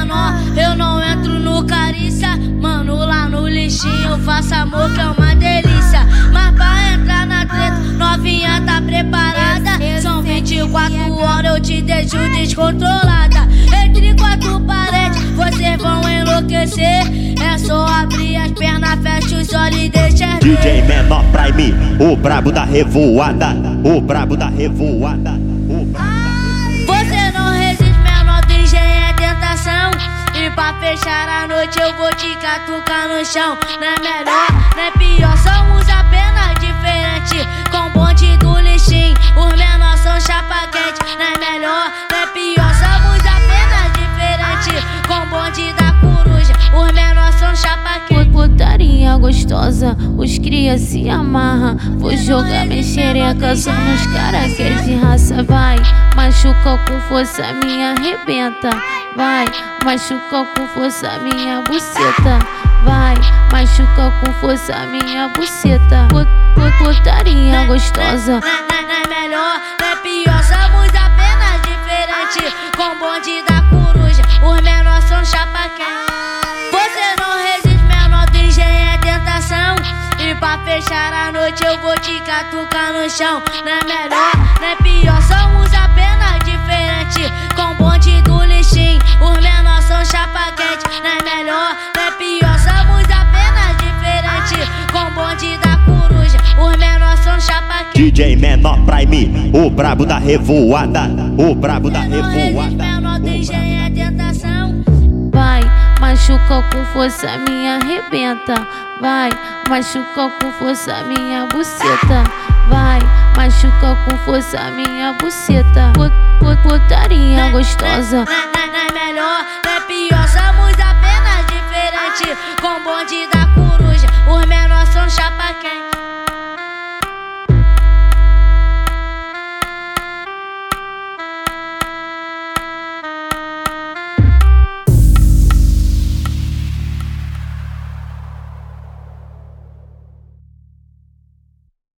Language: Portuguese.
menor, eu não entro no carícia. Mano, lá no lixinho eu faço amor que é uma delícia. Mas pra entrar na treta, novinha tá preparada. São 24 horas, eu te deixo descontrolada. Entre quatro paredes, vocês vão enlouquecer. É só abrir as pernas, fecha os olhos e deixa ver. DJ Menor Prime, o brabo da revoada. O brabo da revoada. Você não resiste, menor do engenho é tentação. E pra fechar a noite eu vou te catucar no chão. Não é melhor, não é pior, somos apenas diferentes. Com bonde do lixinho, os menores são chapa quente. Não é melhor, não é pior, somos apenas diferentes. Com bonde da coruja, os menores são chapa quente. Putaria gostosa, os cria se amarra. Vou jogar minha xereca só nos cara que é de raça. Vai, machuca com força, minha arrebenta. Vai, machuca com força, minha buceta. Vai, machuca com força, minha buceta. Putaria gostosa. Não é melhor, não é pior, somos apenas diferentes. Com bonde da coruja, os menores são chapa quente. Você não resiste, menor do engenho é tentação. E pra fechar a noite eu vou te catucar no chão. Não é melhor, não é pior, somos apenas diferentes. Com bonde do lixinho, os menores são chapa quente. Não é melhor, não é pior, somos apenas diferentes. Com bonde da coruja, os menores são chapa quente. DJ Menor Prime, o brabo da revoada. O brabo da Não resiste, revoada. menor do engenho é tentação. Vai, machuca com força, minha arrebenta. Vai, machuca com força, minha buceta. Vai, machuca com força, minha buceta. Putaria gostosa. Não é melhor, não é pior, somos apenas diferentes. Com bonde da